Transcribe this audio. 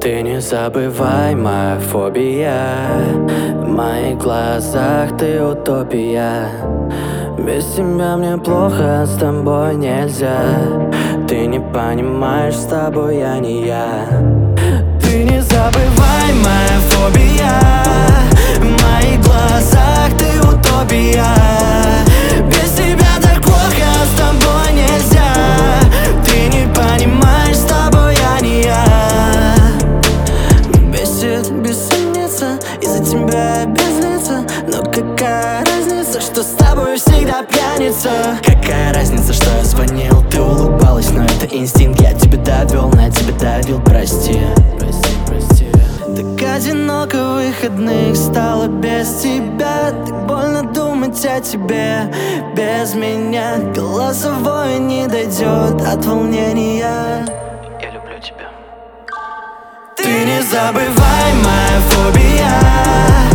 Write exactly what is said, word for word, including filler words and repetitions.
Ты не забывай, моя фобия. В моих глазах ты утопия. Без тебя мне плохо, с тобой нельзя. Ты не понимаешь, с тобой я не я. Ты не забывай, моя фобия. В моих глазах ты утопия. Без тебя так плохо, с тобой нельзя. Ты не понимаешь, с тобой я не я. Бесит бессонница, из-за тебя без лица. Но какая разница, что с тобой всегда пьяница? Какая разница, что я звонил, ты улыбалась, но это инстинкт. Я тебя довел, на тебя давил, прости. Прости, прости. Так одиноко в выходных стало без тебя. Так больно думать о тебе без меня. Голосовое не дойдет от волнения. Я люблю тебя. Ты не забывай, моя фобия.